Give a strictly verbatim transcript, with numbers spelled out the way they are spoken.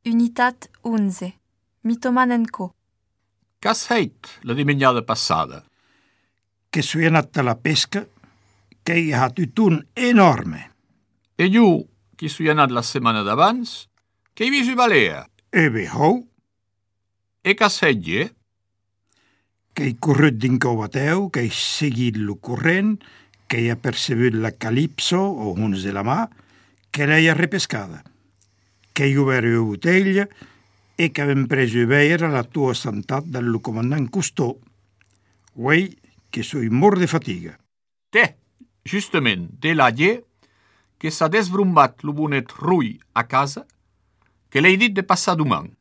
Unitat onze. Mitomanenko. Qu'has heit la dimenjada passada? Che sui anat a la pesca, che hi ha tutun enorme. E io, qui sui anat la setmana d'abans, che hi visu balea? E behou, E qu'has heit je? che hi corrut d'incou a teu, que hi seguit lo corrent, que hi ha percebut la calipso o uns de la mà, que l'hi ha repescada, que hi obert una botella e que avem preso veire la tua santat del comandant Cousteau. Uei, que soi mort de fatiga. Te, justament, de la je, que s'ha desvrumbat lo bonet rui a casa, que l'hei dit de passar duman.